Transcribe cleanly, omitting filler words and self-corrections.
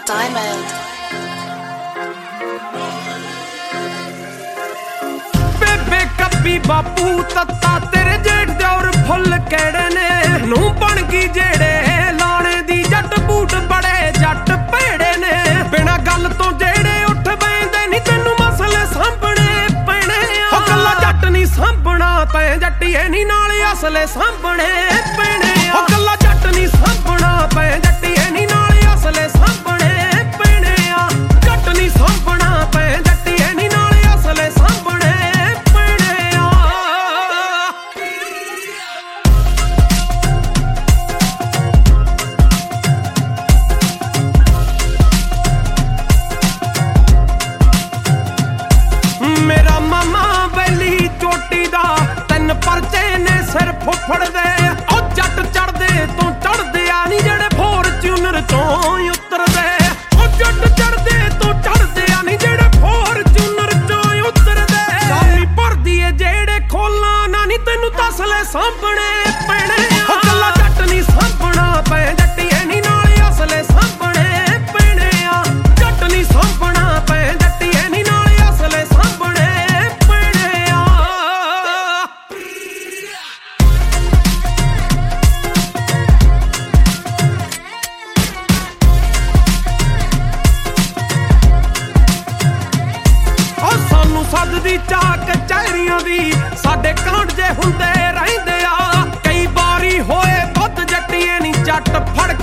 Diamond ਬੇਬੇ ਕੱਪੀ ਬਾਪੂ ਤੱਤਾ ਤੇਰੇ ਜੇਠ ਦਿਓਰ ਫੁੱਲ ਕਿਹੜੇ ਨੇ ਨੂੰ ਬਣ ਗਈ ਜਿਹੜੇ ਲਾਣੇ ਦੀ ਜੱਟ ਬੂਟ ਬੜੇ ਜੱਟ ਭੇੜੇ ਨੇ ਬਿਨਾਂ ਗੱਲ ਤੋਂ ਜਿਹੜੇ ਉੱਠ ਬੈਂਦੇ ਨਹੀਂ ਤੈਨੂੰ ਮਸਲੇ ਸਾਂਭਣੇ ਪੈਣੇ ਆ ਕੱਲਾ ਜੱਟ ਨਹੀਂ ਸਾਂਭਣਾ ਤੈਂ ਜੱਟੀਏ ਨਹੀਂ ਨਾਲ ਅਸਲੇ ਸਾਂਭਣੇ ਪੈਣੇ ਆ ਕੱਲਾ ਜੱਟ ਨਹੀਂ ਸਾਂਭਣਾ ਤੈਂ ਜੱਟੀਏ ਨਹੀਂ ਨਾਲ ਅਸਲੇ ਸਾਂਭਣੇ ਪੈਣੇ ਆ ਜੱਟ ਨਹੀਂ ਸਾਂਭਣਾ ਤੈਂ ਜੱਟੀਏ ਨਹੀਂ ਨਾਲ ਅਸਲੇ ਸਾਂਭਣੇ ਪੈਣੇ ਆ ਮੇਰਾ ਮਾਮਾ ਬੈਲੀ ਚੋਟੀ ਦਾ ਤਿੰਨ ਪਰਚੇ ਨੇ ਸਿਰ ਫੁੱਫੜ ਦੇ ਉਹ ਜੱਟ ਚੜਦੇ ਤੋਂ ਚੜਦੇ ਆ ਨਹੀਂ ਜਿਹੜੇ ਫੋਰਚੂਨਰ ਤੋਂ ਉਤਰਦੇ ਉਹ ਜੱਟ ਚੜਦੇ ਤੋਂ ਚੜਦੇ ਆ ਨਹੀਂ ਜਿਹੜੇ ਫੋਰਚੂਨਰ ਤੋਂ ਉਤਰਦੇ ਸ਼ਾਮੀ ਭਰਦੀ ਏ ਜਿਹੜੇ ਖੋਲਾਂ ਨਾ ਨਹੀਂ ਤੈਨੂੰ ਤਸਲੇ ਸਾਂਭਣੇ ਪੈਣੇ ਆ ਕੱਲਾ ਜੱਟ ਨਹੀਂ ਸਾਂਭਣਾ ਪੈ ਜੱਟੀਏ ਨਹੀਂ ਨਾਲ ਅਸਲੇ ਸਾਂਭਣੇ ਪੈਣੇ ਆ ਜੱਟ ਨਹੀਂ ਸਾਂਭਣਾ ਪੈ ਜੱਟੀਏ ਨਹੀਂ ਨਾਲ ਅਸਲੇ ਸਾਂਭਣੇ ਪੈਣੇ ਆ ਸਾਨੂੰ ਸੱਦਦੀ ਚਾਕ ਕਚਹਿਰੀਆਂ ਦੀ ਸਾਡੇ ਕਾਂਡ ਜੇ ਹੁੰਦੇ ਰਹਿੰਦੇ ਆ ਕਈ ਵਾਰੀ ਹੋਏ ਵੱਧ ਜੱਟੀਏ ਨਹੀਂ ਜੱਟ ਫੜ